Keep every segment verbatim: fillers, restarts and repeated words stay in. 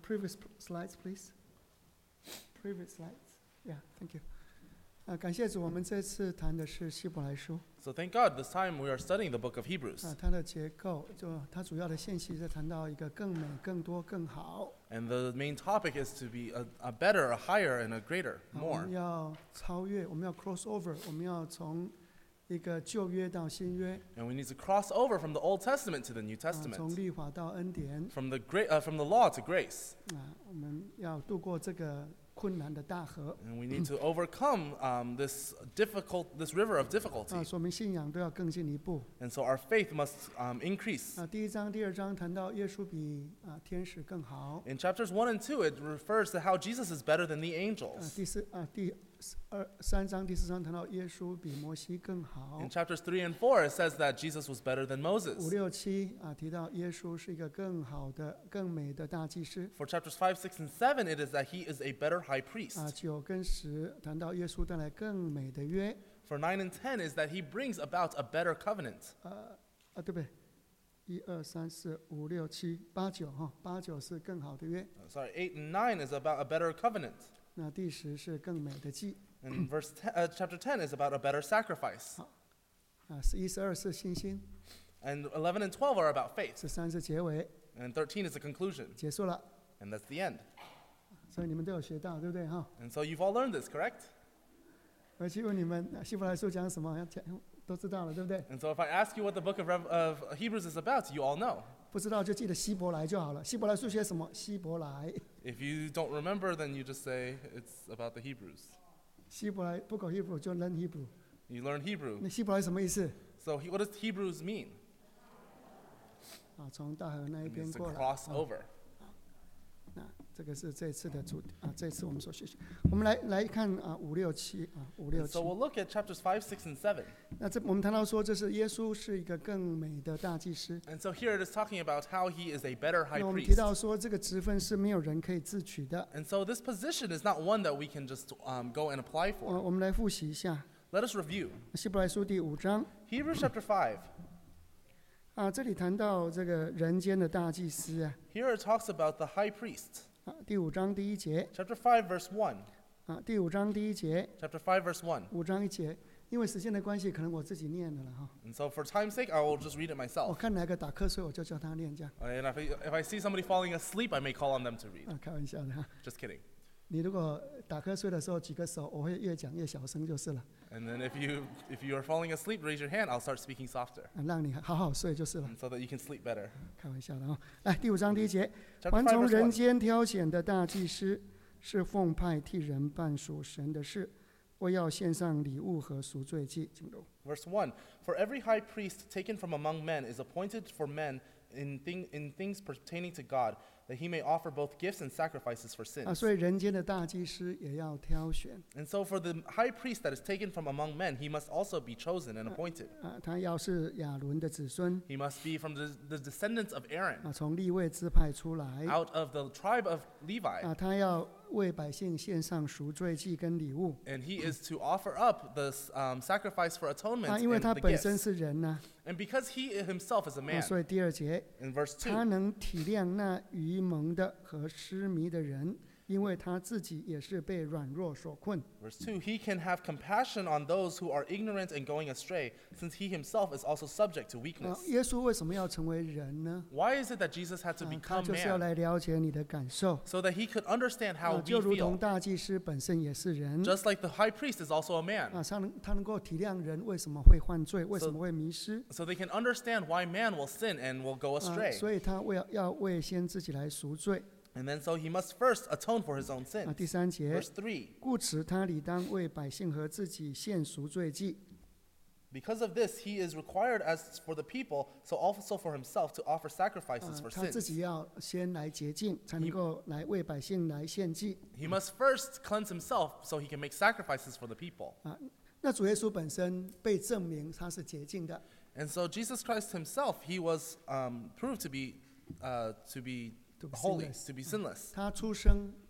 previous slides, please. Previous slides. Yeah, thank you. 啊，感谢主，我们这次谈的是希伯来书。 So thank God, this time we are studying the book of Hebrews. 啊，它的结构就它主要的信息是谈到一个更美、更多、更好。 And the main topic is to be a, a better, a higher, and a greater, 啊我 more. 们要超越，我们要 cross over， 我们要从一个旧约到新约， And we need to cross over from the Old Testament to the New 啊，从 Testament, 律法到恩典。 from the great, uh, from the law to grace. 啊，我们要度过这个困难的大河。 And we need to overcome um, this difficult, this river of difficulty. 啊，说明信仰都要更进一步。 And so our faith must um, increase. 啊，第一章、第二章谈到耶稣比啊天使更好。 In chapters one and two, it refers to how Jesus is better than the 啊， angels. 第四啊第二三章、第四章谈到耶稣比摩西更好。 In chapters three and four, it says that Jesus was better than 五 Moses. 六七啊提到耶稣是一个更好的、更美的大祭司。 For chapters five, six, and seven, it is that he is a better high 啊， priest. 九跟十谈到耶稣带来更美的约。 For nine and ten is that he brings about a better covenant. 呃啊，对不对？一二三四五六七八九哈，八九是更好的约。 Uh, sorry, eight and nine is about a better covenant. 那第十是更美的祭。 And verse ten, uh, chapter ten is about a better sacrifice. 啊，十一、十二是信心， And eleven and twelve are about faith. 十三是结尾， And thirteen is the conclusion. 结束了。 And that's the end. 所以你们都有学到，对不对哈？ And so you've all learned this, correct? 我去问你们，啊希伯来书讲什么？要讲都知道了，对不对？ And so if I ask you what the book of, Rev- of Hebrews is about, you all know. 不知道就记得希伯来就好了。希伯来书写什么？希伯来， If you don't remember, then you just say it's about the Hebrews. 希伯来不搞 Hebrew 就 learn Hebrew。 You learn Hebrew. 那希伯来什么意思？ So he, what does Hebrews mean? 啊，从大河那一 It 边 means to 过来。 cross 啊 over. 那这个是这次的主啊，这次我们所学习。我们来来看啊五六七啊五六 And 七 so。we'll look at chapters five, six, and seven. 那这我们谈到说，这是耶稣是一个更美的大祭司。 And so here it is talking about how he is a better high 那我们提 priest. 到说，这个职分是没有人可以自取的。 And so this position is not one that we can just um, go and apply 呃， for. 我们来复习一下 Let us review. 希伯来书第五章 Hebrews chapter five. 啊，这里谈到这个人间的大祭司啊， Here it talks about the high priest. 啊，第五章第一节 Chapter five, verse one. 啊，第五章第一节， Chapter five, verse one. 五章一节。因为时间的关系，可能我自己念的了哈。 And so for time's sake, I will just read it 我 myself. 看哪个打瞌睡，我就叫他念这样。 And if I, if I see somebody falling asleep, I may call on them to read. 啊，开玩笑的哈。 Just kidding. 你如果打瞌睡的时候举个手，我会越讲越小声就是了， And then if you if you are falling asleep, raise your hand. I'll start speaking softer, 啊，让你好好睡就是了。 and so that you can sleep better. 开玩笑的啊。来，第五章第一节， Chapter 凡 five, 从 verse 人 one. 间挑选的大祭司，是奉派替人办属神的事，为要献上礼物和赎罪祭。请读。 Verse one. For every high priest taken from among men is appointed for men in, thing, in things pertaining to God, that he may offer both gifts and sacrifices for 啊， sins. 所以人间的大祭司也要挑选 And so for the high priest that is taken from among men, he must also be chosen and appointed. 啊，他要是亚伦的子孙 He must be from the, the descendants of Aaron, 啊，从利未支派出来 out of the tribe of Levi. 啊，他要为百姓献上赎罪祭跟礼物 And he is to offer up the um, sacrifice for atonement 啊，因为 and 他 the 本身 gifts. 是人呐 And because he himself is a 啊， man, 所以第二节， in verse 他 two, 能体谅那愚蒙的和失迷的人，因为他自己也是被软弱所困。 verse two, he can have compassion on those who are ignorant and going astray, since he himself is also subject to 啊 weakness.， 耶稣为什么要成为人呢？ Why is it that Jesus had to 啊，他 become 就是要 man? 来了解你的感受。 So that he could understand 啊， how 就 we 如同 feel. 大祭司本身也是人。 Just like the high priest is also a man. 啊，他能他能够体谅人为什么会犯罪，为什么会迷失。 So they can understand why man will sin and will go 啊， astray. 所以他为要为先自己来赎罪。 And then so he must first atone for his own 啊， sins. 第三节， Verse three, 故此他理当为百姓和自己献赎罪祭。 because of this, he is required as for the people, so also for himself to offer 啊 sacrifices，for 他自 sins. 己要先来洁净，才能够来为百姓来献祭。 He must first cleanse himself so he can make sacrifices for the people. 啊，那主耶稣本身被证明他是洁净的。 And so Jesus Christ himself, he was um, proved to be uh, to be To be holy, sinless. to be sinless. 他出生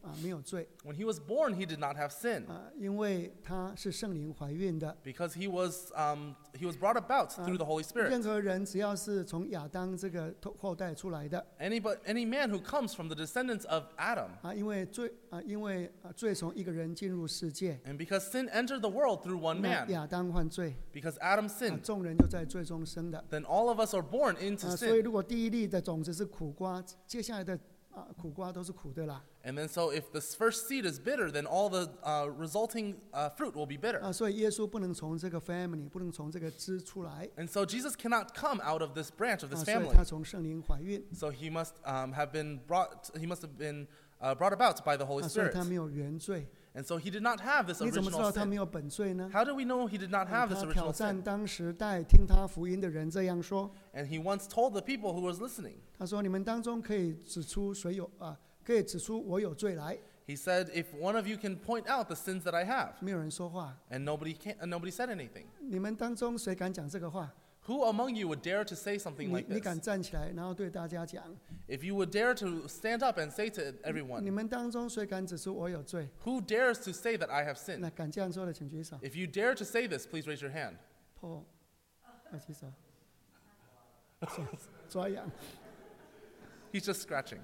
啊没有罪 When he was born, he did not have sin 啊，因为他是圣灵怀孕的。 because he was, um, he was brought about through the Holy 任 Spirit. 何人只要是从亚当这个后后代出来的 Anybody, any man who comes from the descendants of Adam, 啊，因为罪啊，因为啊罪从一个人进入世界， and because sin entered the world through one 那 man, 亚当犯罪 because Adam 啊， sinned, 众人就在罪中生的 then all of us are born into 啊，所以 sin. 如果第一粒的种子是苦瓜，接下来的啊苦瓜都是苦的啦 And then so if the first seed is bitter, then all the uh, resulting uh, fruit will be bitter. 啊，所以耶稣不能从这个 family 不能从这个枝出来 And so Jesus cannot come out of this branch of 啊， this 所以 family. 他从圣灵怀孕 So he must um, have been brought. He must have been uh, brought about by the Holy 啊，所以 Spirit. 他没有原罪。 And so he did not have this 你怎么知 original 道他 sin. 没有本罪呢？ How do we know he did not 啊 have this 他挑 original 战 sin? 当时代听他福音的人这样说， And he once told the people who was listening. 他说：“你们当中可以指出谁有啊，可以指出我有罪来。” He said, "If one of you can point out the sins that I have," 没有人说话。 and nobody can, and nobody said anything. 你们当中谁敢讲这个话？ Who among you would dare to say something 你 like 你敢 this? 站起来，然后对大家讲？ If you would dare to stand up and say to 你 everyone, 们当中谁敢指出我有罪？ "Who dares to say that I have sinned?" 那敢这样说的，请举手。 If you dare to say this, please raise your hand. 破，要举手。抓抓痒。 He's just scratching.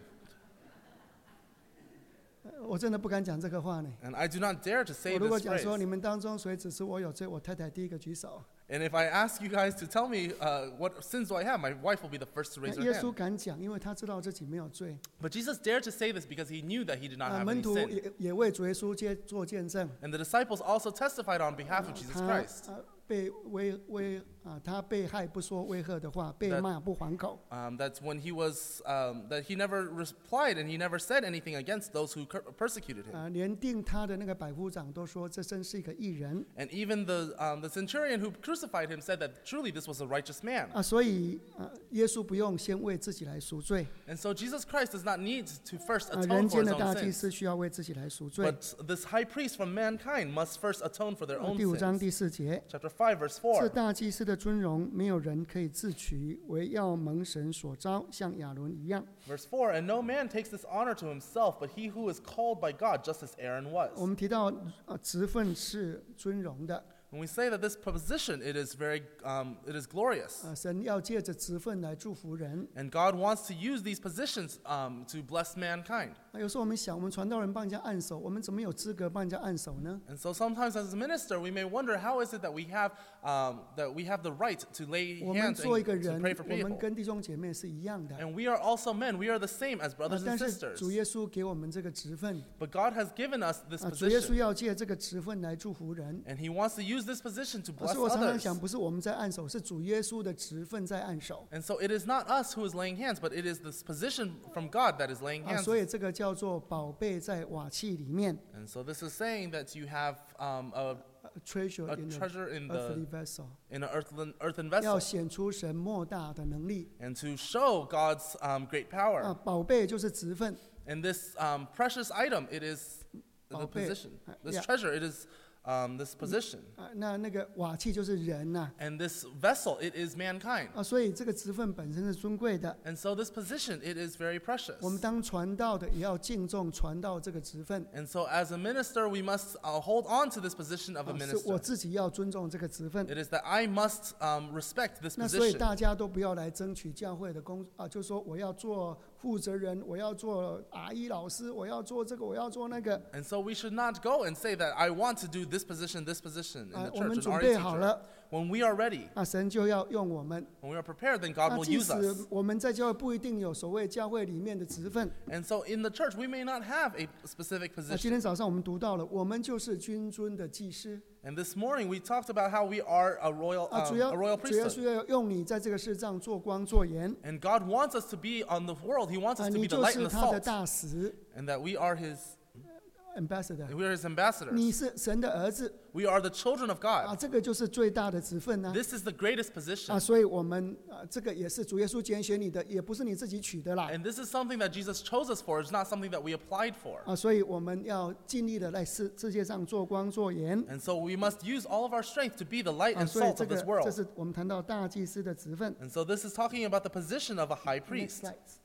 呃我真的不敢讲这个话呢。 And I do not dare to say 我如果 this 讲说 phrase. 你们当中谁指出我有罪，我太太第一个举手。 And if I ask you guys to tell me uh, what sins do I have, my wife will be the first to 那 raise 耶 her 稣 hand. 敢讲，因为他知道自己没有罪。 But Jesus dared to say this because he knew that he did not 啊， have 门 any 徒 sin. 也也为主耶稣接做见证。 And the disciples also testified on behalf of Jesus 他 Christ 啊被威威啊，他被害不说威吓的话，被 That- 骂不还口。 um, that when he was um, that he never replied and he never said anything against those who cur- persecuted him. 啊，连定他的那个百夫长都说这真是一个义人 And even the um, the centurion who crucified him said that truly this was a righteous man. 啊，所以啊，耶稣不用先为自己来赎罪 And so Jesus Christ does not need to first 啊， atone 人 for 间 his 的 own 大祭 sins. 司需要为自己来赎罪。 But this high priest from mankind must first atone for their 啊 own 第五章 sins. 第四节， Chapter five, verse 这 four. 大祭司的尊荣，没有人可以自取，唯要蒙神所招，像亚伦一样。 Verse four, and no man takes this honor to himself, but he who is called by God, just as Aaron 我 was. 们提到啊，职分是尊荣的 When we say that this position, it is very, um, it is glorious. 啊，神要借着职分来祝福人。 And God wants to use these positions um, to bless mankind. 啊，有时候我们想，我们传道人帮人家按手，我们怎么有资格帮人家按手呢？ And so sometimes as a minister, we may wonder how is it that we have, um, that we have the right to lay 我们 hands 做一 and 个 to 人， pray for 我们 people. 跟弟兄姐妹是一样的。 And we are also men. We are the same as 啊 brothers and 但是 sisters. 主耶稣给我们这个职分 But God has given us this 啊，主耶稣 position. 要借这个职分来祝福人。 And he wants to use this position to 可 bless 是我常常 others. 想，不是我们在按手，是主耶稣的职分在按手 And so it is not us who is laying hands, but it is this position from God that is laying 啊， hands. 所以这个叫做宝贝在瓦器里面 And so this is saying that you have um, a, 呃，treasure a in the treasure in earthly the vessel， in an earthen, earthen 要 vessel, 显出神莫大的能力 and to show God's um, great 啊 power. 宝贝就是职分 And this um, precious item, it is the 宝贝 position. 啊 This yeah treasure, it is um, this position. 啊，那那个瓦器就是人呐 And this vessel, it is mankind. 啊，所以这个职分本身是尊贵的。 And so this position, it is very precious. 我们当传道的也要敬重传道这个职分， And so as a minister, we must uh, hold on to this position of a 啊是我 minister. 自己要尊重这个职分。 It is that I must um, respect this 那所以 position. 大家都不要来争取教会的工啊，就说我要做负责人，我要做阿姨老师，我要做这个，我要做那个 And so we should not go and say that I want to do this position, this position in 啊 the， 我们 church, 准 an 备 art 好 teacher. 了， When we are ready, 啊，神就要用我们。 when we are prepared, then God 那 will 即 use 使 us. 我们在教会不一定有所谓教会里面的职分， And so in the church, we may not have a specific 啊，今 position. 天早上我们读到了，我们就是君尊的祭司 And this morning, we talked about how we are a royal, 啊， um, 主要 a royal 主要 priesthood. 是要用你在这个世上做光做盐 And God wants us to be on the world. He wants 啊， us to 你 be the 就 light 是 and the 他的 salt. 大使 And that we are His, ambassador， we are His ambassadors. 你是神的儿子 We are the children of 啊， God. 这个就是最大的职分呢。 This is the greatest 啊， position. 所以我们啊，这个也是主耶稣拣选你的，也不是你自己取的啦。 And this is something that Jesus chose us for. It's not something that we applied for. 啊，所以我们要尽力的在世世界上做光做盐。 And so we must use all of our strength to be the light 啊， and 所以 salt 这 of 个 this 这 world. 是我们谈到大祭司的职分。 And so this is talking about the position of a high Next priest. slide 啊，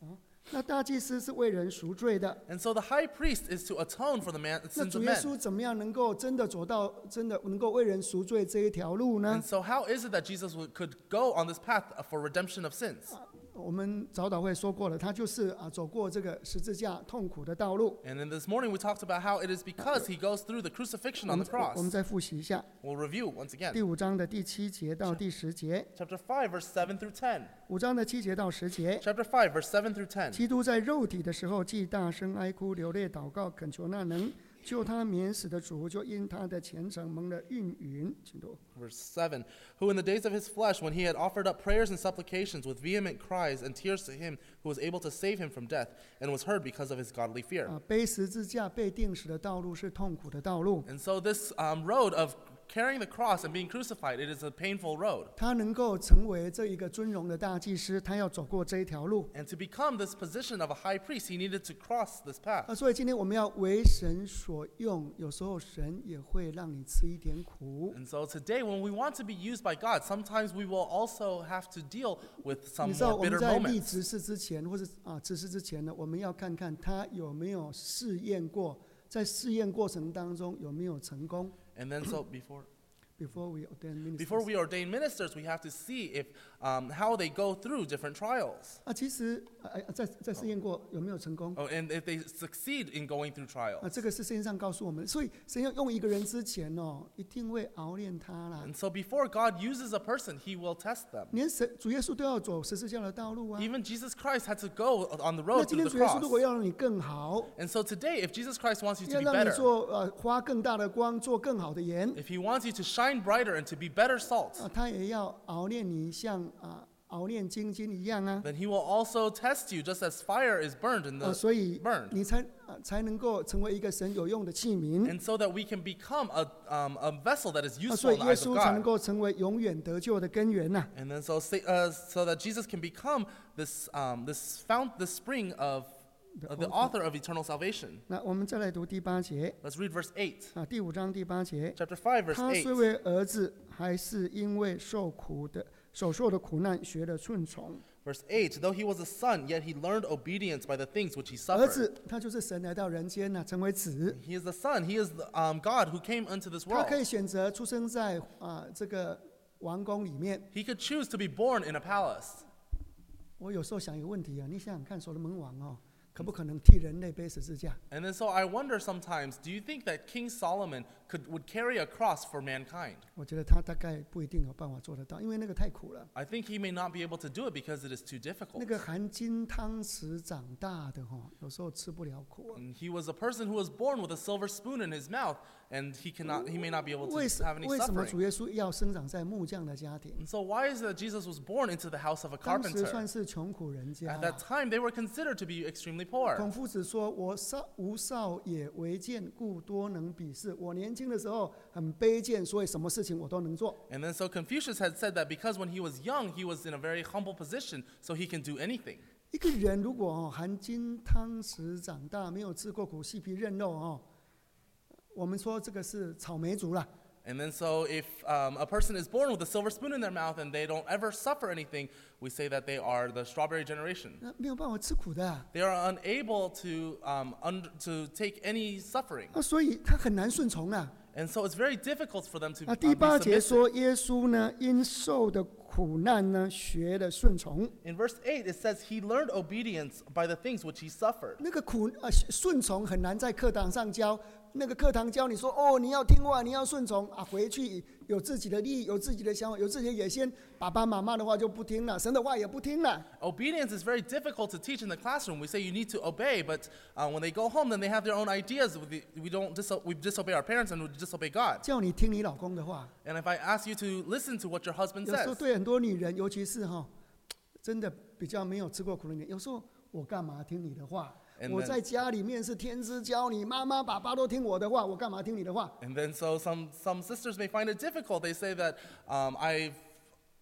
那大祭司是为人赎罪的， And so the high priest is to atone for the man, 那 sins 主 of 耶 men. 稣怎么样能够真的走到真的能够为人赎罪这一条路呢 And？so how is it that Jesus would, could go on this path for redemption of sins? 我们早祷会说过了，他就是啊走过这个十字架痛苦的道路。 And then this morning we talked about how it is because he goes through the crucifixion 我 on 们 the 我们 cross. 再复习一下 We'll review once 第 again. 五章的第七节到第十节， Chapter five, verse seven through ten. 五章的七节到十节。 Chapter five, verse seven through ten. 基督在肉体的时候，既大声哀哭、流泪、祷告，恳求那能救他免死的主，就因他的虔诚蒙了应允。请读。 Verse seven, who in the days of his flesh, when he had offered up prayers and supplications with vehement cries and tears to him who was able to save him from death, and was heard because of his godly fear. 啊，背十字架、被钉死的道路是痛苦的道路。 And so this um, road of carrying the cross and being crucified, it is a painful road. 他能够成为这一个尊荣的大祭司，他要走过这一条路。 And to become this position of a high priest, he needed to cross this path. 啊，所以今天我们要为神所用，有时候神也会让你吃一点苦。 And so today, when we want to be used by God, sometimes we will also have to deal with some 你知道 more 我们 bitter 在立 moments. 执事之前，或是啊执事之前呢，我们要看看他有没有试验过，在试验过程当中有没有成功。 And then so before Before we ordain ministers. before we ordain ministers, we have to see if um, how they go through different trials. 啊，其实啊啊在在试验过有没有成功？ Oh, and if they succeed in going through 啊， trials. 这个是圣经上告诉我们，所以神要用一个人之前哦，一定会熬炼他啦。 And so before God uses a person, he will test them. 连神主耶稣都要走十字架的道路啊。 Even Jesus Christ had to go on the 那 road 今 through 天 the 主耶稣如果 cross. 要让你更好， And so today, if Jesus Christ wants you to 要 be 让你 better, 做呃花更大的光，做更好的盐， if he wants you to shine brighter and to be better salt, 啊，他也要熬炼你，像啊熬炼金金一样啊。 then he will also test you just as fire is burned in 啊， the 所以 burned. 你才啊才能够成为一个神有用的器皿。 And so that we can become a, um, a vessel that is 啊， useful 所 in 以 the 耶 eyes 稣 of 才能 God. 够成为永远得救的根源呐、 And then so, say, uh, so that Jesus can become this, um, this, found, this spring of uh, the author of eternal salvation. 那我们再来读第八节 Let's read verse eight. 啊，第五章第八节。 Chapter five, verse 他 eight. 虽为儿子，还是因为受苦的所受的苦难，学了顺从。 Verse eight, though he was a son, yet he learned obedience by the things which he 儿 suffered. 子，他就是神来到人间呐、成为子。 He is the son. He is the, um, God who came into this 他 world. 可以选择出生在啊这个王宫里面。 He could choose to be born in a palace. 我有时候想一个问题啊，你想想看，所罗门王哦，可不可能替人类背十字架？ And then so I wonder sometimes, do you think that King Solomon could, would carry a cross for mankind? 我觉得他大概不一定有办法做得到，因为那个太苦了。 I think he may not be able to do it because it is too 那 difficult. 个含金汤匙长大的哈、哦，有时候吃不了苦、啊。 And he was a person who was born with a silver spoon in his mouth, and he cannot, he may not be able 为 to 什 have any 为什么主 suffering. 耶稣要生长在木匠的家庭？ And so why is it that Jesus was born into the house of a 当时算 carpenter? 是穷苦人家 At 啦 that。time, they were considered to be extremely poor. 孔夫子说：“我少无少也，为贱，故多能鄙视。我年轻的时候很卑贱，所以什么事情我都能做。 And then so Confucius had said that because when he was young, he was in a very humble position, so he can do anything. 一个人如果哦含金汤匙长大，没有吃过苦，细皮嫩肉哦，我们说这个是草莓族啦。 And then so if um, a person is born with a silver spoon in their mouth and they don't ever suffer anything, we say that they are the strawberry generation. 那没有办法吃苦的啊， They are unable to, um, under, to take any suffering. 啊所以他很难顺从啊。 And so it's very difficult for them to 啊， uh, 第 be 八节 submissive. 说，耶稣呢因受的苦难呢学了顺从。 In verse eight, it says he learned obedience by the things which he suffered. 那个苦呃顺从很难在课堂上教，那个课堂教你说哦你要听话，你要顺从啊，回去有自己的利益，有自己的想法，有自己的野心，爸爸妈妈的话就不听了，神的话也不听了。 Obedience is very difficult to teach in the classroom. We say you need to obey, but uh, when they go home, then they have their own ideas. We, we don't diso- we disobey our parents and we disobey God. 叫你听你老公的話， And if I ask you to listen to what your husband 有時候 says, 對很多女人，尤其是哈，真的比較沒有吃過苦的女人，有時候我干嘛聽你的話？ And 我 then- 在家裡面是天之驕女，媽媽爸爸都聽我的話，我干嘛聽你的話？ and then so some, some sisters may find it difficult. They say that um, I've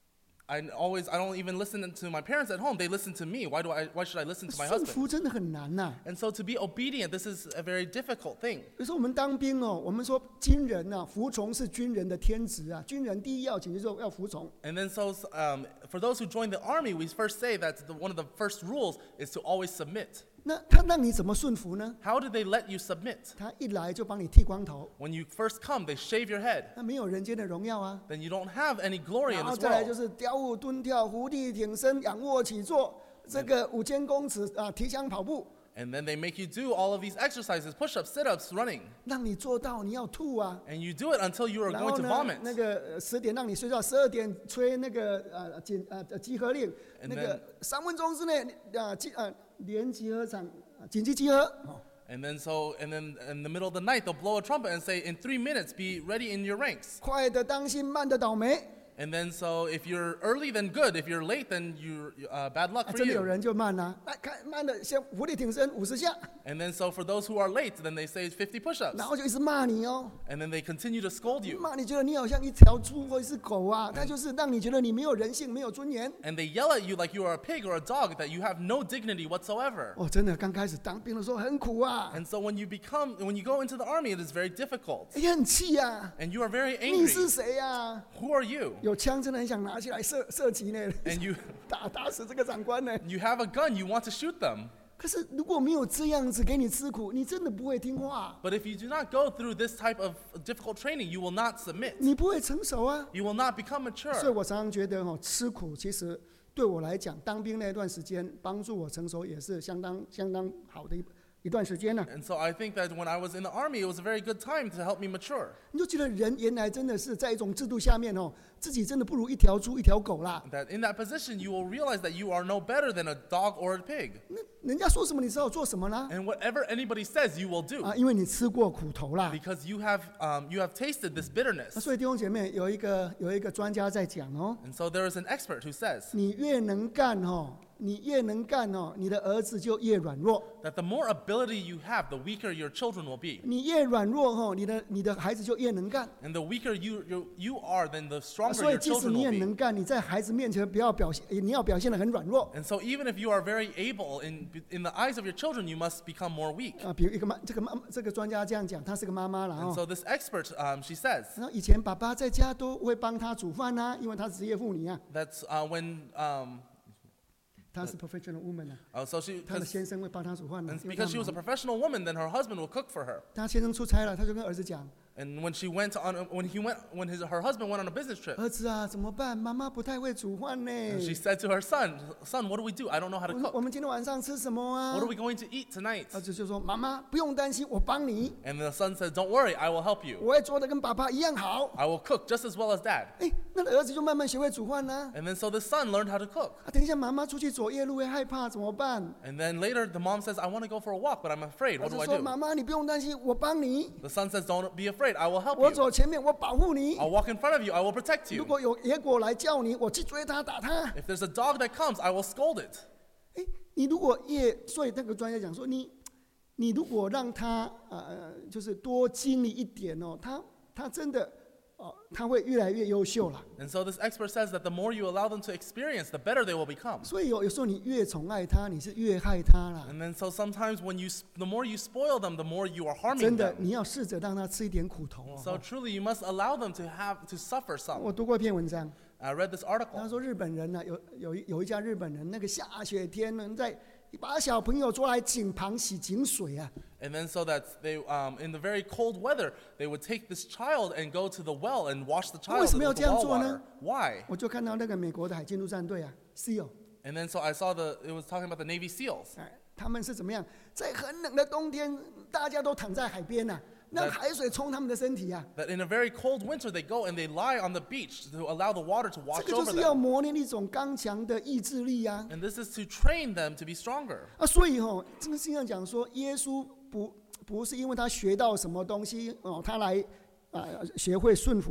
I always, I don't even listen to my parents at home. They listen to me. Why do I? Why should I listen to my 顺 husband? 服真的很难呐、 And so to be obedient, this is a very difficult thing. 有时候我们当兵哦，我们说军人呐、啊，服从是军人的天职啊，军人第一要紧就是要服从。 And then so um, for those who join the army, we first say that the, one of the first rules is to always submit. 那他让你怎么顺服呢？ How do they let you submit? 他一来就帮你剃光头， When you first come, they shave your head. 那没有人间的荣耀啊。 Then you don't have any glory 然 in 后 this 再来就 world. 是雕舞、蹲跳、伏地挺身、仰卧起坐，这个五千公尺啊，提枪跑步， And then they make you do all of these exercises, push-ups, sit-ups, running. 让你做到你要吐啊。 And you do it until you are 然 going 后 to 呢， vomit. 那个十点让你睡觉，十二点吹那个呃紧呃集合令， And 那个 then- 三分钟之内啊集呃连集合场呃紧急集合。哦 And then so, and then in the middle of the night, they'll blow a trumpet and say, in three minutes, be ready in your ranks. 快的当心，慢的倒霉。 And then so if you're early, then good. If you're late, then you're uh, bad luck 啊 for 真的有 you. 人就慢啦、那看慢的先伏地挺身五十下， And then so for those who are late, then they say fifty push-ups. 然后就一直骂你哦， And then they continue to scold you. 骂你觉得你好像一条猪或者是狗啊，那就是让你觉得你没有人性，没有尊严。 And they yell at you like you are a pig or a dog, that you have no dignity whatsoever. 哦，真的刚开始当兵的时候很苦啊， And so when you become, when you go into the army, it is very difficult. 也很气啊。 And you are very 你是 angry. 谁呀、 Who are you? 有枪真的很想拿起来射射击呢， And you, 打打死这个长官呢。 you have a gun, you want to shoot them. 可是如果没有这样子给你吃苦，你真的不会听话， But if you do not go through this type of difficult training, you will not submit. 你不会成熟啊。 You will not become 所以 mature. 我常常觉得哦，吃苦其实对我来讲，当兵那段时间帮助我成熟也是相当相当好的一一段时间呢、 And so I think that when I was in the army, it was a very good time to help me mature. 你就觉得人原来真的是在一种制度下面哦，自己真的不如一条猪一条狗啦。 That in that position, you will realize that you are no better than a dog or a pig. 那人家说什么，你知道做什么啦？ And whatever anybody says, you will do. 啊，因为你吃过苦头啦。 Because you have, um, you have tasted this 那 bitterness. 所以弟兄姐妹，有一个有一个专家在讲哦， And so there is an expert who says 你越能干哦，你越能干哦，你的儿子就越软弱； that the more ability you have, the weaker your children will be. 你越软弱哦，你的你的孩子就越能干。 And the weaker you, you, you are, then the 啊 stronger 所以 your 即使 children 你 will 很 be. 能干，你在孩子面前不要表现，你要表现得很软弱。 And so even if you are very able, in, in the eyes of your children, you must become more weak. 啊，比如一个妈，这个妈，这个专家这样讲，她是个妈妈了 And 哦。 so this expert, um, she says 然后以前爸爸在家都会帮她煮饭呐、因为她是职业妇女啊， that's uh, when, um, 她是 professional woman 啊， uh, so she, 她的 cause, 先生会帮她煮饭的、 and 因为 because she 她 was a 忙 professional woman, then her husband will cook for her. 她先生出差了，她就跟儿子讲 And when she went on, a- when he went, when his, her husband went on a business：“ trip, 儿子啊，怎么办？妈妈不太会煮饭呢。 and she said to her son, son, what do we do? I don't know how to 我们我 cook. 们今天晚上吃什么啊 What are we going to eat tonight?” 儿子就说：“妈妈不用担心，我帮你， And the son said, don't worry, I will help you. 我会做的跟爸爸一样好。 I will cook just as well as dad. ” 哎，那个儿子就慢慢学会煮饭啦。 And then so the son learned how to cook. 啊，等一下妈妈出去走夜路会害怕怎么办？ And then later the mom says, I want to go for a walk, but I'm afraid. 儿 What 子 do I 说：“ do? 妈妈你不用担心，我帮你， The son says, don't be afraid, I will help 我 you. 走前面，我保护你。 I'll walk in front of you, I will protect 如 you. 果有野果来叫你，我去追他打他。 If there's a dog that comes, I will scold it. 哎，你如果越……所以那个专家讲说，你你如果让他呃，就是多经历一点哦，他他真的哦，他会越来越优秀了。 And so this expert says that the more you allow them to experience, the better they will become. 所以有有时候你越宠爱他，你是越害他啦。 And then so sometimes when you, s- the more you spoil them, the more you are harming 真的， them. 你要试着让他吃一点苦头哦。 So truly, you must allow them to have to suffer some. 我读过一篇文章， I read this 他 article. 说日本人呢、有有一有一家日本人，那个下雪天呢，在把小朋友抓来井旁洗井水啊。 And then so that they, um, in the very cold weather, they would take this child and go to the well and wash the child 为什么 with 要 the 这样 well 做 water. 呢？ Why? 我就看到那个美国的海军陆战队啊 ，SEAL， And then so I saw the, it was talking about the Navy SEALs. 哎，他们是怎么样？在很冷的冬天，大家都躺在海边呐、让海水冲他们的身体啊。 That in a very cold winter, they go and they lie on the beach to allow the water to 这 wash 个就 over 是要 them. 磨练一种刚强的意志力啊。 And this is to train them to be stronger. 啊，所以哦，这个经上讲说，耶稣不不是因为他学到什么东西哦，他来啊、学会顺服，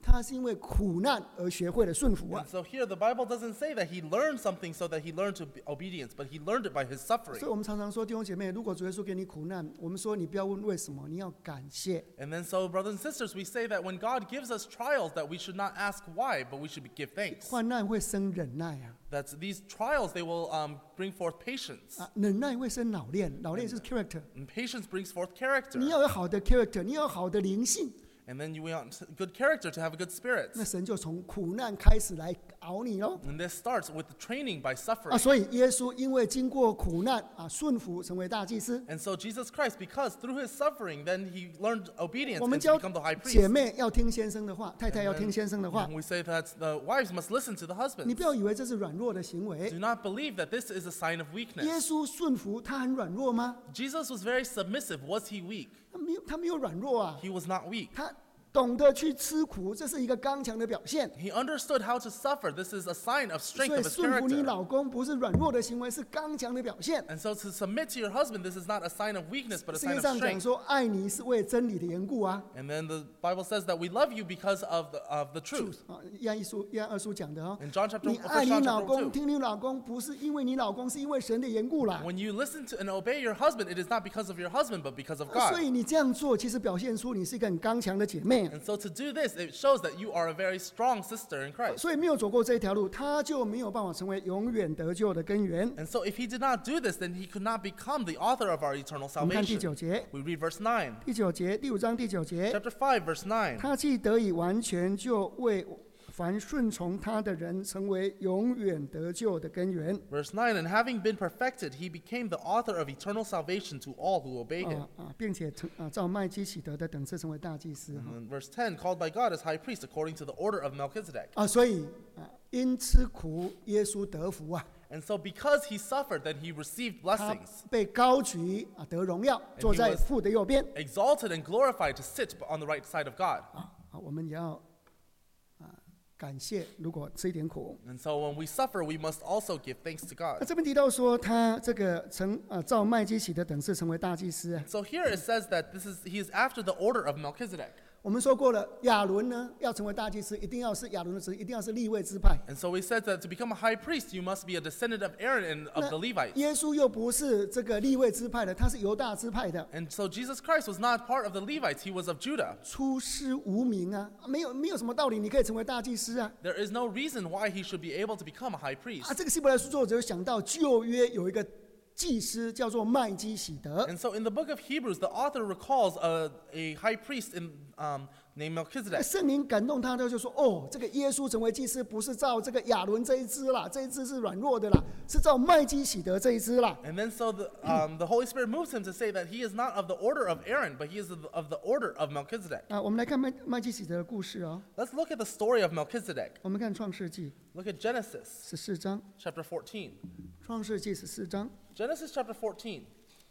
他是因为苦难而学会了顺服啊 And。so here the Bible doesn't say that he learned something so that he learned to be obedience, but he learned it by his 所 suffering. 以我们常常说，弟兄姐妹，如果主耶稣给你苦难，我们说你不要问为什么，你要感谢。 And then so brothers and sisters, we say that when God gives us trials that we should not ask why, but we should give thanks. 患难会生忍耐啊， That's these trials, they will um, bring forth patience. 啊，忍耐会生老练，老练是 character。 And patience brings forth character. 你要有好的 character，你要有好的灵性， And then you want good character to have a good spirit. 那神就从苦难开始来熬你喽。 And this starts with the training by 啊， suffering. 所以耶稣因为经过苦难啊，顺服成为大祭司。 And so Jesus Christ, because through his suffering, then he learned obedience 我们 and 教 become the high 姐 priest. 妹要听先生的话，太太要 And 听 then- 先生的话 And。we say that the wives must listen to the 你 husbands. 不要以为这是软弱的行为 Do。not believe that this is a sign of 耶 weakness. 稣顺服，他很软弱吗？ Jesus was very submissive. Was he weak? 他没有，他没有软弱啊， He was not weak. 他懂得去吃苦，这是一个刚强的表现。 He understood how to suffer. This is a sign of 所 strength 以 of his 顺服你 character. 老公不是软弱的行为，是刚强的表现。 And so to submit to your husband, this is not a sign of weakness, but a 世 sign 界 of 上讲 strength. 说，爱你是为真理的缘故啊。 And then the Bible says that we love you because of the, of the truth. 啊，约翰一书、约翰二书讲的哦 In John chapter- 你 First 爱你 John 老 chapter 公， two. 听你老公，不是因为你老公，是因为神的缘故啦。 When you listen to and obey your husband, it is not because of your husband, but because of 所 God. 以你这样做，其实表现出你是一个很刚强的姐妹。 And so to do this, it shows that you are a very strong sister in Christ. 所以没有走过这一条路，他就没有办法成为永远得救的根源。 And so if he did not do this, then he could not become the author of our eternal 我们看第 salvation. 九节， We read verse nine. 第九节，第五章第九节， Chapter five, verse nine. 他既得以完全，就为凡顺从他的人成为永远得救的根源。 Verse nine, and having been perfected, he became the author of eternal salvation to all who obey him. 啊啊，并且成啊，照麦基喜德的等次成为大祭司哈 And verse ten, called by God as high priest according to the order of Melchizedek. 啊，所以啊，因吃苦，耶稣得福啊， And so because he suffered, then he received 他 blessings, 被高举啊，得荣耀，坐在 was- 父的右边 exalted and glorified to sit on the right side of God. 啊啊，我们也要啊感谢，如果吃一点苦。 And so when we suffer, we must also give thanks to 那 God. 这边提到说，他这个成啊，照麦基喜德等次成为大祭司啊。 So here it says that this is he is after the order of Melchizedek. 我们说过了，亚伦呢要成为大祭司，一定要是亚伦的子，一定要是利未支派。 And so we said that to become a high priest, you must be a descendant of Aaron and of the 那 Levites. 耶稣又不是这个利未支派的，他是犹大支派的， And so Jesus Christ was not part of the Levites, he was of Judah. 出师无名啊，没有没有什么道理，你可以成为大祭司啊。 There is no reason why he should be able to become a high 啊， priest. 这个希伯来书作者有想到旧约有一个祭司叫做麦基喜德， And so in the book of Hebrews, the author recalls a, a high priest in, um, named 那 Melchizedek. 圣灵感动他，他就说：“哦，这个耶稣成为祭司，不是照这个亚伦这一支啦，这一支是软弱的啦，是照麦基喜德这一支啦。 And then so the, um, the Holy Spirit moves him to say that he is not of the order of Aaron, but he is of the, of the order of Melchizedek. ” 啊，我们来看麦麦基喜德的故事哦。 Let's look at the story of Melchizedek. 我们看创世纪 Look at Genesis 十四章， chapter fourteen. 创世纪十四章， Genesis chapter fourteen.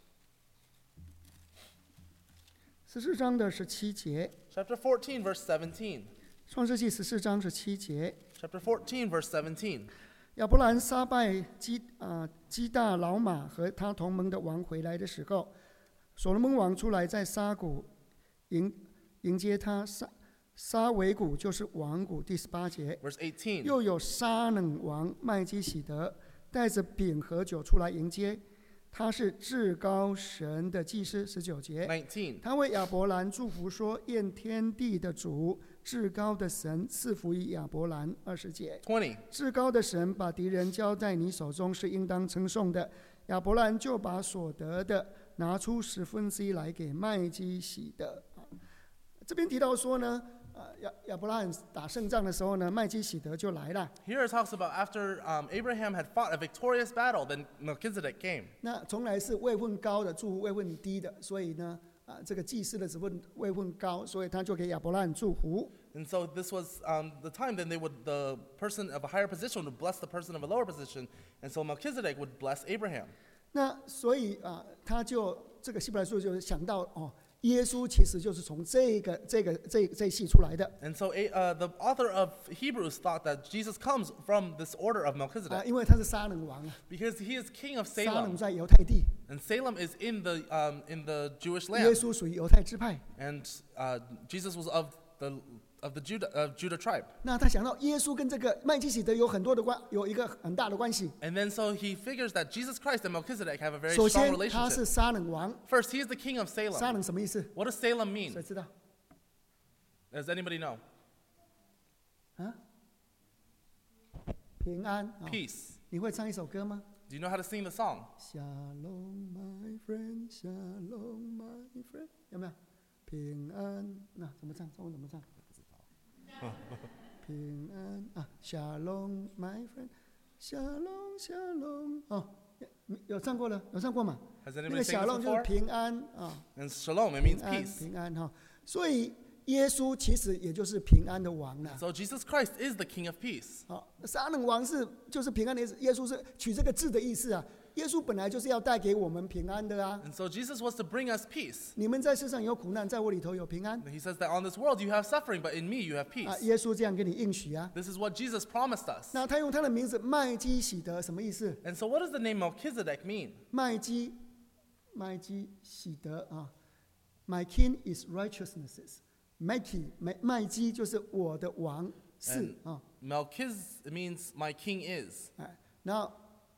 十四章的十七节， Chapter fourteen, verse seventeen. 创世纪十四章十七节， Chapter fourteen, verse seventeen. 亚伯兰杀败基啊基大老马和他同盟的王回来的时候，所罗门王出来在沙谷迎迎接他，沙沙维谷就是王谷。第十八节， Verse eighteen. 又有沙冷王麦基喜德带着饼和酒出来迎接，他是至高神的祭司。十九节， nineteen. 他为亚伯兰祝福说：“愿天地的主，至高的神赐福于亚伯兰。”二十节， twenty. 至高的神把敌人交在你手中是应当称颂的。亚伯兰就把所得的拿出十分之一来给麦基喜德。啊这边提到说呢，呃亚亚伯拉罕打胜仗的时候呢，麦基喜德就来了。 Here it talks about after um, Abraham had fought a victorious battle, then Melchizedek came. 那从来是位分高的祝福位分低的，所以呢，啊，这个祭司的职分位分高，所以他就给亚伯拉罕祝福。 And so this was um, the time then they would the person of a higher position would bless the person of a lower position, and so Melchizedek would bless Abraham. 那所以啊，他就这个希伯来书就想到哦。耶稣其实就是从这个、这个、这这一系出来的 And so uh, the author of Hebrews thought that Jesus comes from this order of 啊， Melchizedek 因为他是沙冷王啊， because he is king of 沙冷 Salem, 在犹太地， and Salem is in the um, in the Jewish 耶 land, 稣属于犹太支派， and uh, Jesus was of the of the Judah, of Judah tribe. 那他想到耶稣跟这个麦基洗德有很多的关，有一个很大的关系。 And then so he figures that Jesus Christ and Melchizedek have a very 首 strong 先，他是 relationship. 撒冷王， First, he is the king of 撒 Salem. 冷什么意思？ What does Salem mean? 谁知道？ Does anybody know? 啊？平安。哦 Peace. 你会唱一首歌吗 Do you know how to sing the song? ？Shalom, my friend, Shalom, my friend，有没有？平安，那怎么唱？中文怎么唱？平安啊 ，Shalom, my friend, Shalom, Shalom。哦，有唱过了，有唱过吗？ Has 那 anybody 个 sing 小 this 龙就是 before? 平安啊， And shalom, it 平 means 安 peace. 平安哈。所以耶稣其实也就是平安的王啦。 So Jesus Christ is the king of peace. 好，撒冷王是就是平安的意思，耶稣是取这个字的意思啊。耶稣本来就是要带给我们平安的啊。 And so Jesus was to bring us peace. 你们在世上有苦难，在我里头有平安 And he says that on this world you have suffering, but in me you have 啊。 peace. 耶稣这样给你应许啊。 This is what Jesus promised us. 那他用他的名字麦基洗德什么意思？ And so what does the name Melchizedek mean? 麦基，麦基洗德啊。My king is righteousnesses。麦基，麦麦基就是我的王是 And 啊。 Melchiz it means my king is. 哎，然后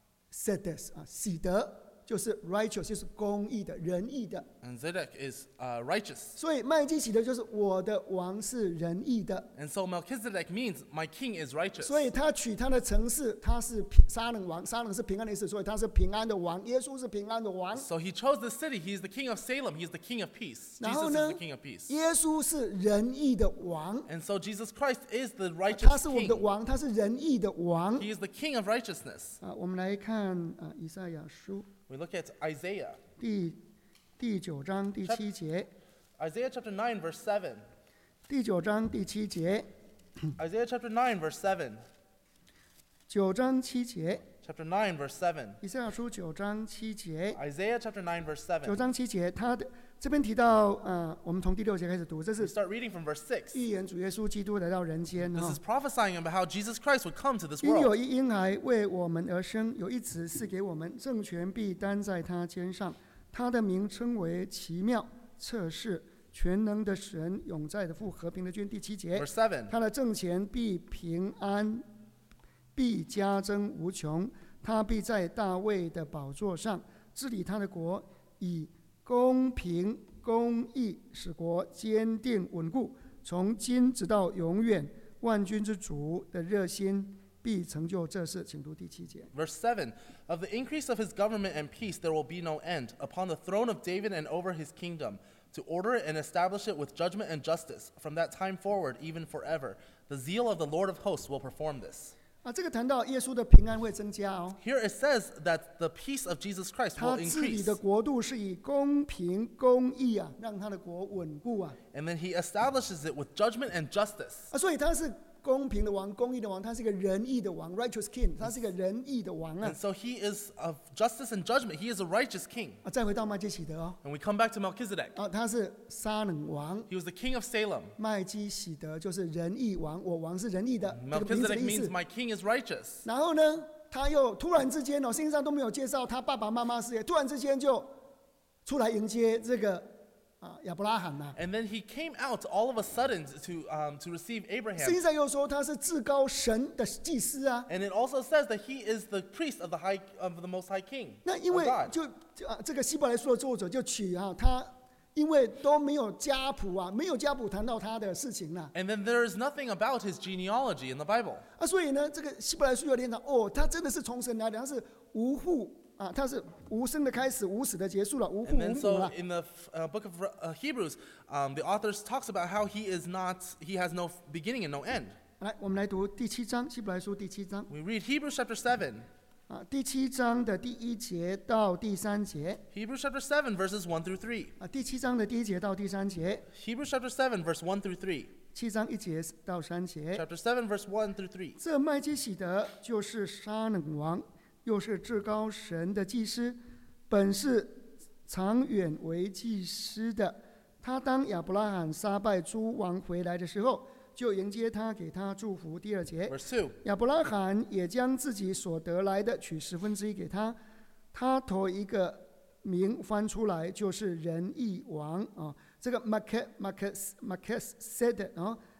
Sedes 啊，喜德就是 righteous， 就是公义的、仁义的。 And Zedek is uh, righteous. 所以麦基洗德就是我的王是仁义的。 And so Melchizedek means my king is righteous. 所以他取他的城市，他是平撒冷王，撒冷是平安的意思，所以他是平安的王。耶稣是平安的王。 So he chose this city. He is the king of Salem. He is the king of peace. 然 Jesus 后 is 呢 the king of peace. 耶稣是仁义的王， And so Jesus Christ is the 他 righteous 是我们的 king. 王，他是仁义的王。 He is the king of righteousness. 啊，我们来看啊，以赛亚书 We look at Isaiah. 第第九章第七节， Isaiah chapter nine, verse seven. 第九章第七节， Isaiah chapter nine, verse seven. 九章七节， Chapter nine, verse seven. 以赛亚书九章七节， Isaiah chapter nine, verse 九 seven. 章七节，他的这边提到，呃，我们从第六节开始读，这 We 是 start reading from verse six. 预言主耶稣基督来到人间 This 哈 is。prophesying about how Jesus Christ would come to this 因有 world. 一婴孩为我们而生，有一子赐给我们，政权必担在他肩上。他的名称为奇妙、测试、全能的神、永在的父、和平的君。第七节， Verse seven. 他的政权必平安，必加增无穷。他必在大卫的宝座上治理他的国，以公平公义使国坚定稳固，从今直到永远。万军之主的热心必成就这事。请读第七节。 Verse seven. Of the increase of his government and peace there will be no end, upon the throne of David and over his kingdom, to order it and establish it with judgment and justice, from that time forward, even forever. The zeal of the Lord of hosts will perform this. 啊，这个谈到耶稣的平安会增加哦。 Here it says that the peace of Jesus Christ 他 will 治理 increase. 的国度是以公平公义啊，让他的国稳固啊。 And then he establishes it with judgment and justice. 啊，所以他是公平的王、公义的王，他是一个仁义的王 （righteous king），他是一个仁义的王啊 And。so he is of justice and judgment. He is a righteous king. 啊，再回到麦基洗德哦， And we come back to Melchizedek. 啊，他是撒冷王， He was the king of Salem. 麦基洗德就是仁义王，我王是仁义的这个名字的 Melchizedek 意 means 思。 my king is righteous. 然后呢，他又突然之间哦，圣经上都没有介绍他爸爸妈妈事业，突然之间就出来迎接这个啊亚伯拉罕呐、 And then he came out all of a sudden to, um, to receive 圣 Abraham. 经上又说他是至高神的祭司啊。 And it also says that he is the priest of the high of the Most High King. 那因 of 为 God. 就就啊，这个希伯来书的作者就取啊他，因为都没有家谱啊，没有家谱谈到他的事情啦、 And then there is nothing about his genealogy in the Bible. 啊，所以呢，这个希伯来书有点讲哦，他真的是从神来的，他是无父啊，他是无生的开始，无死的结束了，无父 And 无 then 母 so 了。 in the uh, book of uh, Hebrews, um, the author talks about how he is not, he has no beginning and no end. 来，我们来读第七章，希伯来书第七章 We read Hebrews chapter seven. 啊，第七章的第一节到第三节 Hebrews chapter seven verses one through three. 啊，第七章的第一节到第三节， Hebrews chapter seven verse one through three. 七章一节到三节。 Chapter seven verse one through three. 这麦基洗德就是撒冷王，又是至高神的祭司，本是长远为祭司的。他当亚伯拉罕杀败诸王回来的时候，就迎接他，给他祝福。第二节， Verse two. 亚伯拉罕也将自己所得来的取十分之一给他，他头一个名翻出来就是仁义王啊。这个 Melchizedek 啊，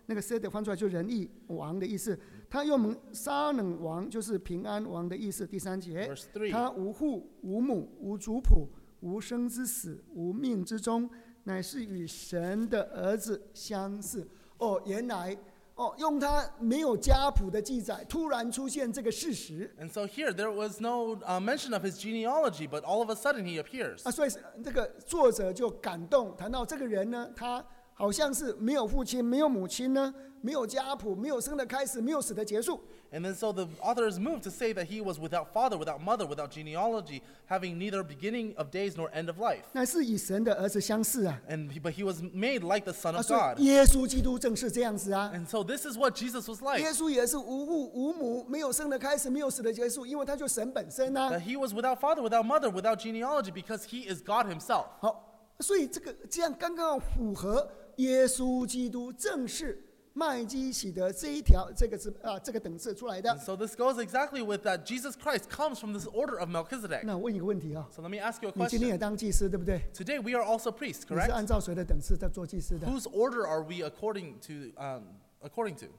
那个 Seder 翻出来就仁义王的意思。他又名沙冷王，就是平安王的意思。第三节， Verse three. 他无父无母无族谱无生之死无命之终，乃是与神的儿子相似。哦，原来哦，用他没有家谱的记载，突然出现这个事实 And so here, there was no uh, mention of his genealogy, but all of a sudden he appears. 啊，所以这个作者就感动，谈到这个人呢，他好像是没有父亲，没有母亲呢，没有家谱，没有生的开始，没有死的结束。 And then so the author is moved to say that he was without father, without mother, without genealogy, having neither beginning of days nor end of life. 那是以神的儿子相似啊， And he, but he was made like the Son 啊， of 所 God. 以耶稣基督正是这样子啊。 And so this is what Jesus was 耶 like. 稣也是无父无母，没有生的开始，没有死的结束，因为他就神本身啊。 That he was without father, without mother, without genealogy, because he is God himself. 好，所以这个这样刚刚好符合耶稣基督正是麦基洗德这一条这个字啊这个等次出来的 And。so this goes exactly with that Jesus Christ comes from this order of Melchizedek. 那我问一个问题啊， So let me ask you a 你今天 question. 也当祭司对不对？ Today we are also priests, 你是 correct? 按照谁的等次在做祭司的？ Whose order are we according to? Um, according to?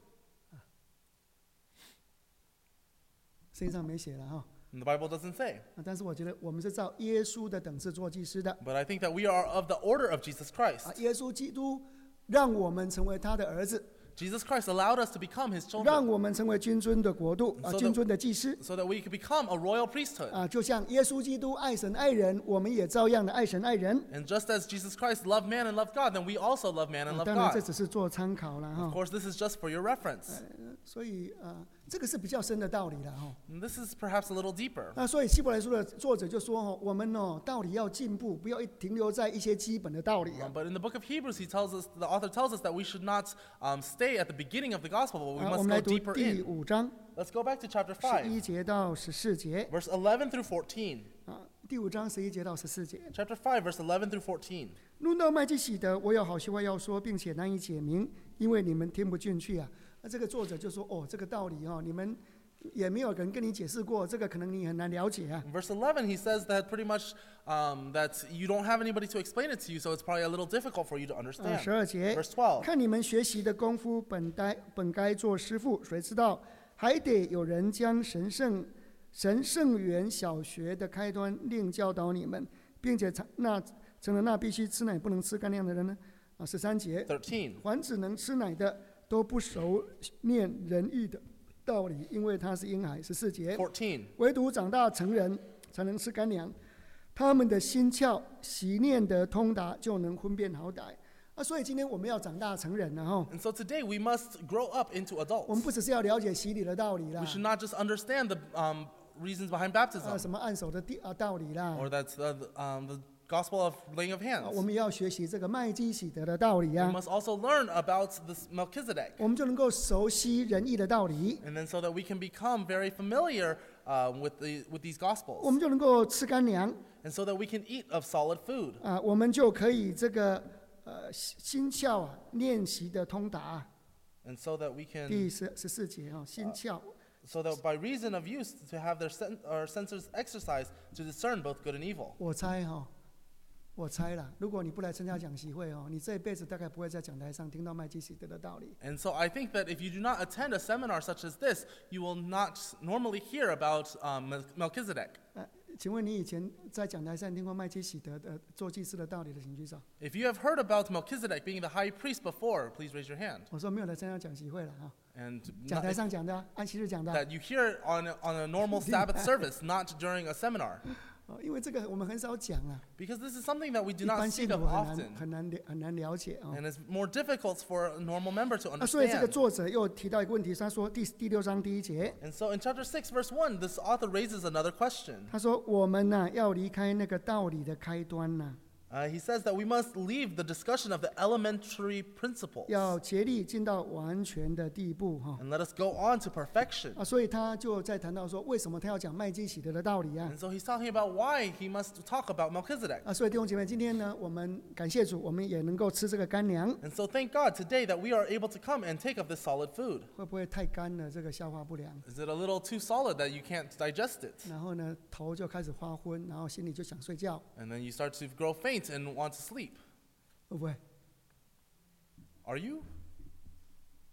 圣经上没写了哈。 And the Bible doesn't say. 啊但是我觉得我们是照耶稣的等次做祭司的 But I think that we are of the order of Jesus Christ. 啊。耶稣基督让我们成为他的儿子， Jesus Christ allowed us to become his 让 children 我们成为君尊的国度啊， So that- 君尊的祭司 so that we could become a royal priesthood. 啊。就像耶稣基督爱神爱人，我们也照样的爱神爱人。 And just as Jesus Christ loved man and loved God, then we also love man and 啊 love 当然这 God. 只是做参考了 Of 哈。 course, this is just for your reference. 所以啊，这个是比较深的道理了哈。 And this is perhaps a little deeper. 那所以希伯来书的作者就说哦，我们哦道理要进步，不要一停留在一些基本的道理 Um, 啊。 but in the book of Hebrews, he tells us, the author tells us that we should not um, stay at the beginning of the gospel, but we 啊，我 must 们 go 来读 deeper 第 in. 五章 Let's go back to chapter 十 five, 一节到十四节 verse eleven through fourteen. 啊，第五章十一节到十四节。 Chapter five, verse eleven through fourteen. 论到麦基洗德，我有好些话要说，并且难以解明，因为你们听不进去啊。那这个作者就说：“哦，这个道理哦，你们也没有人跟你解释过，这个可能你很难了解啊。 In verse eleven, he says that pretty much um, that you don't have anybody to explain it to you, so it's probably a little difficult for you to ” 啊， understand. 十二节 Verse，twelve. 看你们学习的功夫，本该本该做师傅，谁知道还得有人将神圣神圣园小学的开端另教导你们，并且成那成了那必须吃奶不能吃干粮的人呢？啊，十三节， thirteen. 凡只能吃奶的，都不熟念仁义的道理，因为他是婴孩。十四节， fourteen. 唯独长大成人才能吃干粮，他们的心窍习念得通达，就能分辨好歹。啊，所以今天我们要长大成人了哈。 And so today we must grow up into 我 adults. 们不只是要了解洗礼的道理啦 We，should not just understand the um, reasons behind 啊， baptism, 什么按手的地啊道理啦， or that's uh, the, um, the gospel of laying of 啊我 hands. 们也要学习这个麦基洗德的道理 We 啊， must also learn about this Melchizedek. 我们就能够熟悉仁义的道理， And then so that we can become very familiar uh, with, the, with these 我 gospels. 们就能够吃干粮 And so that we can eat of solid food. 啊，我们就可以这个呃心窍啊练习的通达啊。 And so that we can 第十十四节啊，心窍 so that by reason of use to have their sen- our senses exercised to discern both good and evil. 我猜哈、我猜啦，如果你不来参加讲习会哦，你这一辈子大概不会在讲台上听到麦基洗德的道理。 And so I think that if you do not attend a seminar such as this, you will not normally hear about um, Mel- Melchizedek. 呃，请问你以前在讲台上听过麦基洗德的做祭司的道理的，请举手。 If you have heard about Melchizedek being the high priest before, please raise your hand. 我说没有来参加讲习会了哈， And 讲 not- 台上讲的啊，安息日讲的啊、 that you hear on a, on a normal Sabbath service, not during a seminar. 哦，因为这个我们很少讲啊， Because this is something that we do 一 not 般信 speak 徒 of 很难 often. 很难了很难了解哦。 And it's more difficult for a normal member to 啊，所以这个 understand. 作者又提到一个问题，他说第第六章第一节， And so in chapter six, verse one, this author raises another question. 他说我们呢、要离开那个道理的开端呐、 Uh, he says that we must leave the discussion of the elementary principles 要竭力进到完全的地步哈。 and let us go on to perfection. 啊，所以他就在谈到说，为什么他要讲麦基洗德的道理啊？ And so he's talking about why he must talk about Melchizedek. 啊，所以弟兄姐妹，今天呢，我们感谢主，我们也能够吃这个干粮， And so thank God today that we are able to come and take of this solid food. 会不会太干了？这个消化不良， Is it a little too solid that you can't digest it? 然后呢，头就开始发昏，然后心里就想睡觉， And then you start to grow faint and want to sleep. 会不会？ Are you?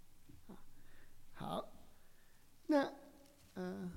好，那呃。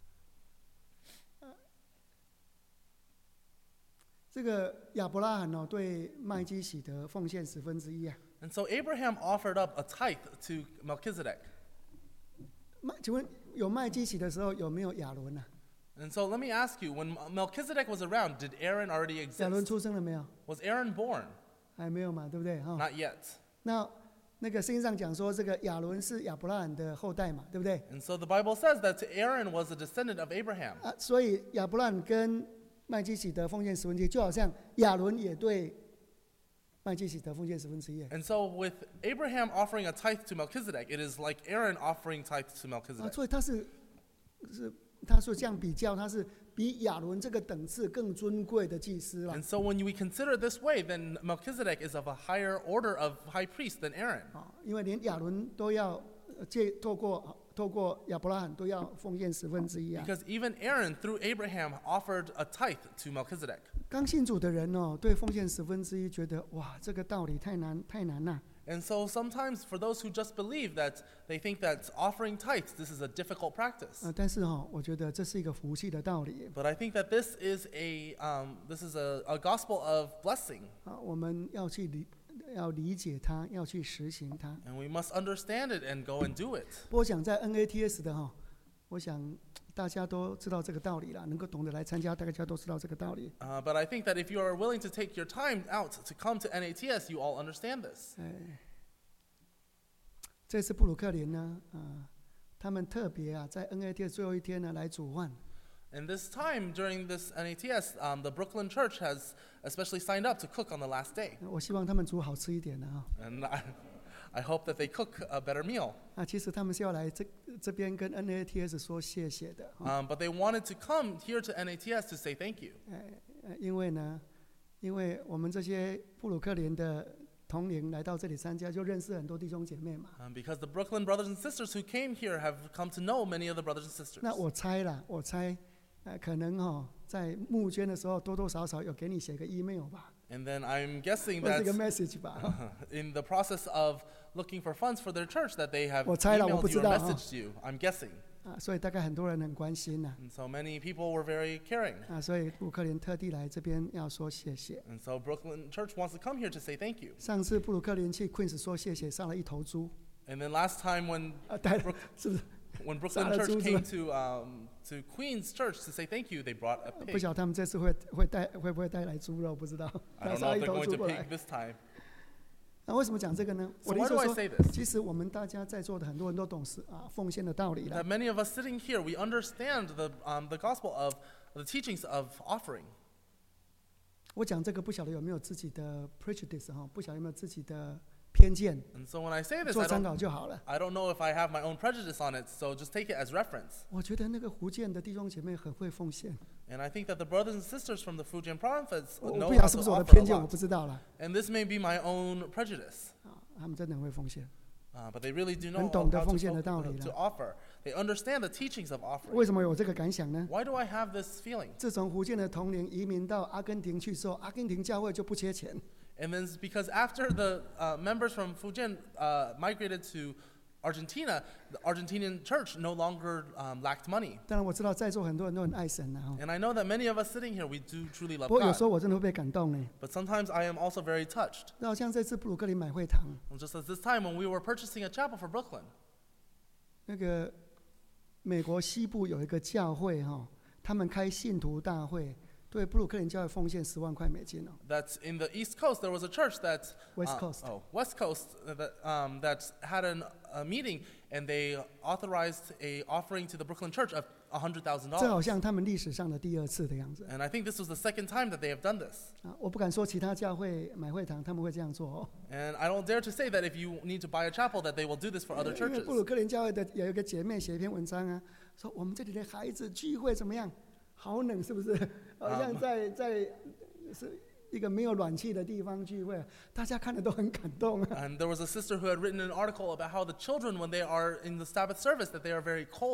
这个亚伯拉罕哦，对麦基洗德奉献十分之一啊。 And so Abraham offered up a tithe to Melchizedek. 麦，请问有麦基洗的时候有没有亚伦啊？ And so let me ask you, when Melchizedek was around, did Aaron already 亚伦 exist? 出生了没有？ Was Aaron born? 还没有嘛，对不对？哈、 Not yet. 那那个圣经上讲说，这个亚伦是亚伯拉罕的后代嘛，对不对？ And so the Bible says that Aaron was a descendant of Abraham. 啊，所以亚伯拉罕跟麦基洗德奉献十分之一，就好像亚伦也对麦基洗德奉献十分之一。 And so with Abraham offering a tithe to Melchizedek, it is like Aaron offering tithe to 啊， Melchizedek. 所以他是是他说这样比较，他是比亚伦这个等次更尊贵的祭司了。 And so when we consider it this way, then Melchizedek is of a higher order of high priest than Aaron. 啊，因为连亚伦都要呃借透过透过亚伯拉罕都要奉献十分之一啊。 Because even Aaron, through Abraham, offered a tithe to Melchizedek. 刚信主的人哦，对奉献十分之一觉得哇，这个道理太难太难了。 And so sometimes for those who just believe that, they think that offering tithes, this is a difficult practice. 啊，但是哈、哦，我觉得这是一个福气的道理 But I think that this is a, um, this is a, a gospel of blessing. 啊，我们要去理要理解它，要去实行它。 And we must understand it and go and do it. 不过讲在 N A T S 的哈、我想大家都知道这个道理啦，能够懂得来参加，大家都知道这个道理。 Uh, but I think that if you are willing to take your time out to come to N A T S, you all understand this. 哎，这次布鲁克林呢，啊，他们特别啊，在 N A T S 最后一天呢来煮饭。 And this time during this N A T S, um, the Brooklyn Church has especially signed up to cook on the last day. 我希望他们煮好吃一点的啊。 And I, I hope that they cook a better meal. 啊，其实他们是要来这这边跟 N A T S 说谢谢的。啊 Um, but they wanted to come here to N A T S to say thank you. 哎，呃因为呢，因为我们这些布鲁克林的同龄来到这里参加，就认识很多弟兄姐妹嘛。 Um, because the Brooklyn brothers and sisters who came here have come to know many of the brothers and sisters. 那我猜啦，我猜，呃，可能哈、哦，在募捐的时候多多少少有给你写个 email 吧， And then I'm guessing 或者是 that 一个 message 吧。哈 in the process of looking for funds for their church that they have 我猜啦，我不 emailed 知 you 道， or 哈。 messaged you. I'm guessing. 啊，所以大概很多人很关心呐、 And so many people were very caring. 啊，所以布鲁克林特地来这边要说谢谢。 And so Brooklyn Church wants to come here to say thank you. 上次布鲁克林去 Queens 说谢谢，杀了一头猪， And then last time when 啊，带了是不是？ when Brooklyn 杀了 Church 猪是 came 吧？ to um, to Queens Church to say thank you, they brought a 不 pig. 晓得他们这次会会带会不会带来猪肉，不知道。 I don't 杀 know 一 if they're 头 going 猪 to 过来 pig。this time. 那为什么讲这个呢？ So 我的意 why 思 do I 是 say 说， this? 其实我们大家在座的很多人都懂事啊，奉献的道理 That 啦。 many of us sitting here, we understand the um, the gospel of the teachings of offering. 我讲这个不晓得有没有自己的 prejudice 哈，不晓得有没有自己的偏见， And so when I say this, 做 I 参 don't 考就好了。 I don't know if I have my own prejudice on it, so just take it as reference. 我觉得那个福建的弟兄姐妹很会奉献， And I think that the brothers and sisters from the Fujian province 我 know 不晓得 how 是 to 不是我的 offer a 偏见，我 lot. 不知道啦。 And this may be my own prejudice. 啊，他们真的很会奉献。 Uh, but they really do know 很 how 懂得 to, 奉献的 fo- 道理 uh, 了。 to offer. They understand the teachings of offering. 为什么有这个感想呢？ Why do I have this feeling? 自从福建的同龄移民到阿根廷去之后，阿根廷教会就不缺钱。 And then it's because after the uh, members from Fujian uh, migrated to Argentina, the Argentinian church no longer um, lacked money. 当然我知道在座很多人都很爱神啊， And I know that many of us sitting here, we do truly 不 love 过有时 God. 候我真的会被感动呢。 But sometimes I am also very touched. 那好像这次布鲁克林买会堂， And just as this time when we were purchasing a chapel for Brooklyn, 那个美国西部有一个教会哈、他们开信徒大会，对布鲁克林教会奉献十万块美金哦。 that's in the East Coast, there was a church that West uh, Coast. oh, West Coast uh, that um, that had an, a meeting, and they authorized a offering to the Brooklyn church of a hundred thousand 这好 dollars. 像他们历史上的第二次的样子 And I think this was the second time that they have done this. 啊！我不敢说其他教会买会堂他们会这样做哦， And I don't dare to say that if you need to buy a chapel, that they will do this for other 因为 churches. 布鲁克林教会的有一个姐妹写一篇文章啊，说我们这里的孩子聚会怎么样？好冷是不是？好像在在是一个没有暖气的地方聚会，大家看了都很感动啊。 And there was a sister who had written an article about how the children, when they are in the Sabbath service, that they are very cold.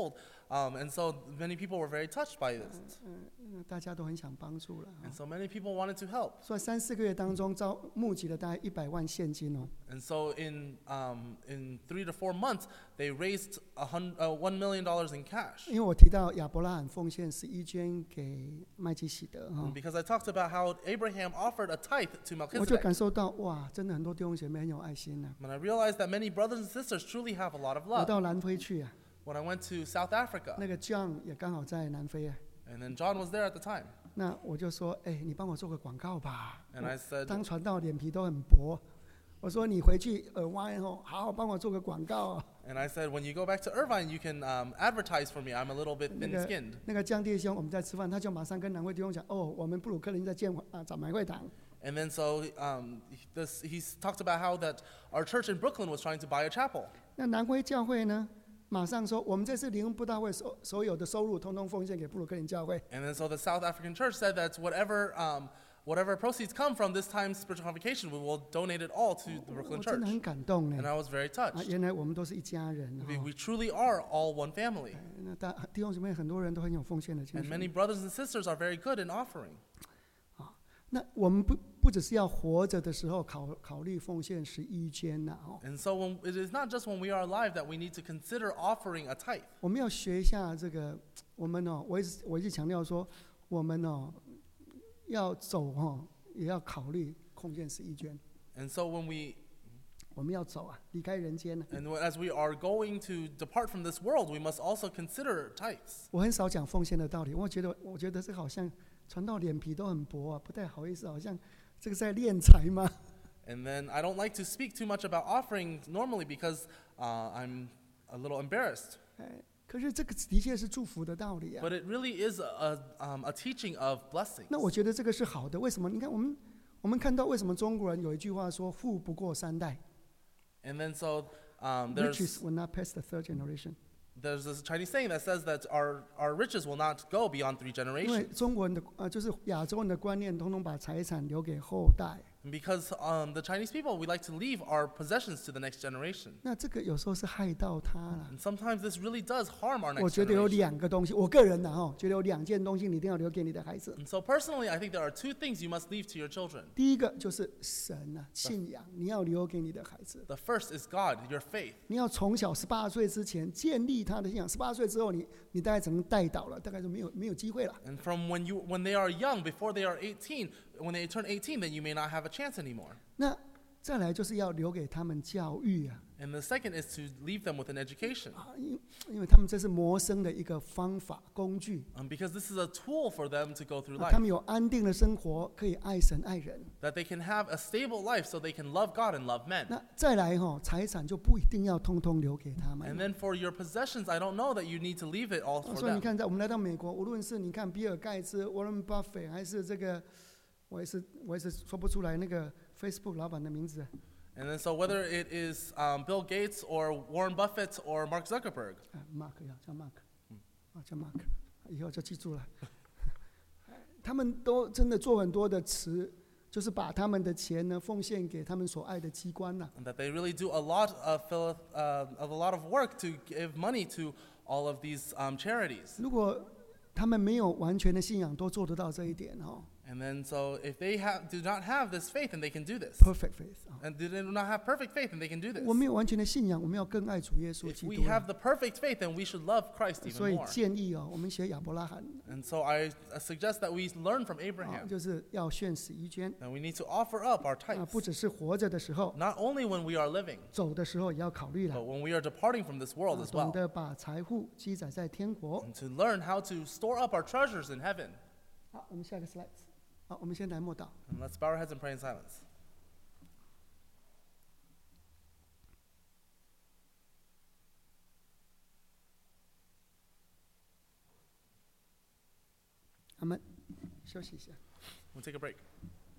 Um, and so many people were very touched by this. 嗯，大家都很想帮助了。 And so many people wanted to help. 所以三四个月当中，招募集了大概一百万现金哦。 And so in um, in three to four months, they raised a hun- uh, one million dollars in cash. 因为我提到亚伯拉罕奉献十一捐给麦基洗德哈， Because I talked about how Abraham offered a tithe to 我就 Melchizedek. 感受到哇，真的很多弟兄姐妹很有爱心呐、 And I realized that many brothers and sisters truly have a lot of 我 love. 到南非去啊， When I went to South Africa, 那个 John 也刚好在南非啊， and then John was there at the time. 那我就说，哎，你帮我做个广告吧。 And I said, 当传道脸皮都很薄，我说你回去耳湾后，好好帮我做个广告、哦。 and I said, when you go back to Irvine, you can um, advertise for me. I'm a little bit 那个 thin-skinned. 那个江弟兄，我们在吃饭，他就马上跟南会弟兄讲，哦，我们布鲁克林在建啊早买会堂。 And then so um, this, he's talked about how that our church in Brooklyn was trying to buy a chapel. 那南辉教会呢，马上说，我们这次灵恩布道会所所有的收入，通通奉献给布鲁克林教会。 And then so the South African church said that whatever um, whatever proceeds come from this time's spiritual convocation, we will donate it all to the 我 Brooklyn 真的 church. 很感动 And 呢。 I was very 啊， touched. 原来我们都是一家人。 We, 哦 we truly are all one family. 那大弟兄姊妹很多人都很有奉献的精 And 神。 many brothers and sisters are very good in offering. 那我们不不只是要活着的时候考考虑奉献十一捐呐、哦， And so when, it is not just when we are alive that we need to consider offering a tithe. 我们要学一下这个，我们哦，我一直我一直强调说，我们哦要走哦，也要考虑奉献十一捐， And so when we 我们要走啊，离开人间呢。 and as we are going to depart from this world, we must also consider tithes. 我很少讲奉献的道理，我觉得我觉得这好像传到脸皮都很薄啊，不太好意思，好像这个在敛财吗？ And then I don't like to speak too much about offering normally because uh, I'm a little embarrassed. 哎，可是这个的确是祝福的道理啊。 But it really is a, um, a teaching of blessing. 那我觉得这个是好的，为什么？你看我们我们看到为什么中国人有一句话说“富不过三代 And then so um, there's, ”，riches will not pass the third generation。 there's this Chinese saying that says that our, our riches will not go beyond three 因为 generations. 中国人的呃，就是亚洲人的观念，通通把财产留给后代。 And because um, the Chinese people, we like to leave our possessions to the next generation. 那这个有时候是害到他了。 And sometimes this really does harm our 我 next 觉得有 generation. 两个东西，我个人呢哈，觉得有两件东西你一定要留给你的孩子。 And so personally, I think there are two things you must leave to your children. 第一个就是神啊，信仰，你要留给你的孩子。 The first is God, your faith. 你要从小十八岁之前建立他的信仰，十八岁之后你你大概只能带导了，大概就没有没有机会了。 And from when you when they are young, before they are eighteen, when they turn eighteen, then you may not have a chance anymore. 那再来就是要留给他们教育啊， And the second is to leave them with an education. 啊因因为他们这是谋生的一个方法工具， Um, because this is a tool for them to go through 啊 life. 他们有安定的生活，可以爱神爱人。 That they can have a stable life so they can love God and love men. 那再来哈、财产就不一定要通通留给他 And 们。 then for your possessions, I don't know that you need to leave it all 啊 for 所以你 them. 看，在我们来到美国，无论是你看比尔盖茨、Warren Buffett，还是这个，我也是我也是说不出来那个 Facebook 老板的名字。 And then so whether it is um, Bill Gates or Warren Buffett or Mark Zuckerberg, 啊，Mark 要叫 Mark，啊叫 Mark，以后就记住了。他们都真的做很多的词，就是把他们的钱呢奉献给他们所爱的机关呐、 and that they really do a lot of, phil- uh, of a lot of work to give money to all of these um, charities. 如果他们没有完全的信仰，都做得到这一点哦 And then so if they have, do not have this faith, then they can do this. ，perfect faith 啊。 And they do not have perfect faith, then they can do this. 我们有完全的信仰，我们要更爱主耶稣 If 基 we 督啊。 have the perfect faith, then we should love Christ 所 even 以 more. 建议哦，我们学亚伯拉罕 And so I uh, suggest that we learn from 啊， Abraham. 就是要献十一捐 And we need to offer up our 啊，不 tithes, 只是活着的时候， not only when we are living, 走的时候也要考虑 but 了， when we are departing from this world 啊 as 懂 well. 得把财富积攒在天国。 And to learn how to store up our treasures in heaven. 好，我们下个 slide。好，我们先来默祷。 And let's bow our heads and pray in silence. 阿门。休息一下。 We'll take a break.